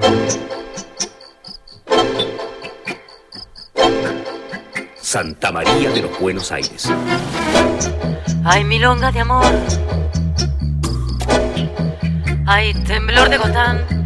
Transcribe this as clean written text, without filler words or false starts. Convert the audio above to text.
Santa María de los Buenos Aires. Hay milonga de amor, hay temblor de gotán,